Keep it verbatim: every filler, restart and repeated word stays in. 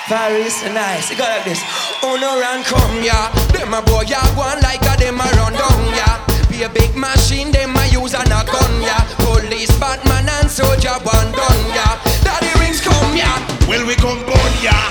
Paris, nice, you go like this. Oh no run come ya. Them a boy ya one like a them a run down ya. Be a big machine, them a use and a gun ya. Police, Batman and soldier one done ya. Daddy rings come ya. Well we come born ya.